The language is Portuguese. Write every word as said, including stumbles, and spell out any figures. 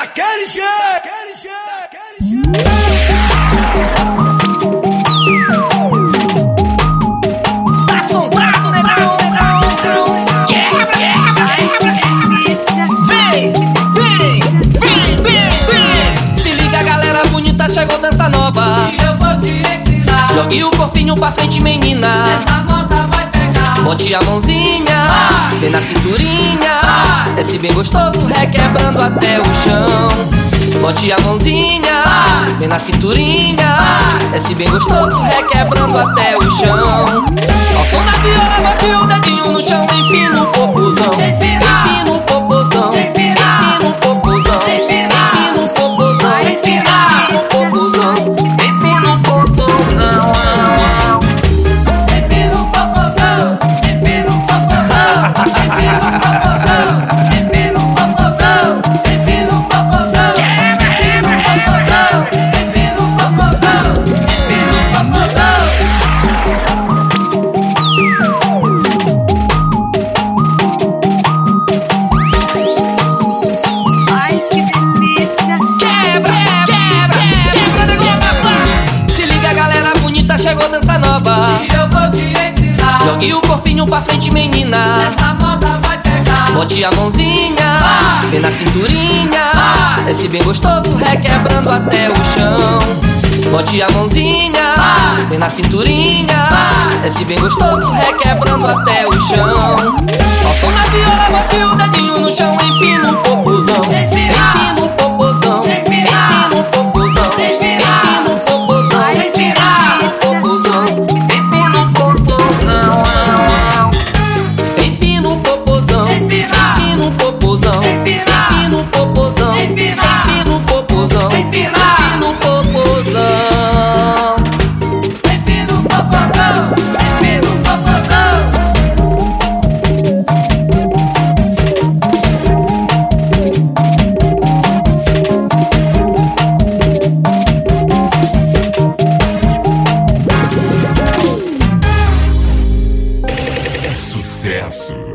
daquele jeito, daquele jeito, daquele jeito. Tá assombrado, negão, negão, negão. Quebra, quebra, quebra, delícia. Vem, vem, vem, vem, vem. Se liga, galera bonita, chegou dança nova. E eu vou te ensinar. Jogue o corpinho pra frente, menina. Essa moda vai pegar. Bote a mãozinha, vem na cinturinha. Desce bem gostoso, requebrando até o chão. Bote a mãozinha, vem na cinturinha. Desce bem gostoso, requebrando até o chão. Ao som da viola, bote o dedinho no chão. Empina o popozão, empina o popozão, empina o popozão, empina o popozão, empina o popozão, empina o popozão. Empina o popozão, empina o popozão, empina o popozão, empina o popozão, empina o popozão, empina o popozão, empina o popozão, empina o popozão. Ai, que delícia. Quebra, quebra, quebra, quebra. Se liga, galera bonita, chegou dança nova. E eu vou te ensinar. Jogue o corpinho pra frente, menina. Essa moda vai pegar. Bote a mãozinha, vem na cinturinha. Desce bem gostoso, requebrando até o chão. Bote a mãozinha, vem na cinturinha. Desce bem gostoso, requebrando até o chão. Ao som da viola, bote o dedinho no chão. Empina o popozão, empina o popozão, empina o popozão, empina o popozão, empina o popozão, empina o popozão. Empina o popozão, empina o popozão, empina o popozão, empina o popozão, empina o popozão. Empina o popozão, empina o popozão. Sucesso.